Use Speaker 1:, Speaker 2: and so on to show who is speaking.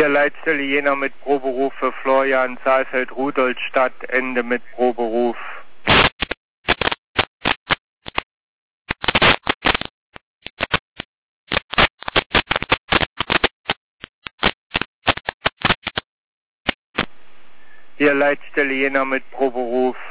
Speaker 1: Hier Leitstelle Jena mit Proberuf für Florian Saalfeld, Rudolstadt, Ende mit Proberuf. Hier Leitstelle Jena mit Proberuf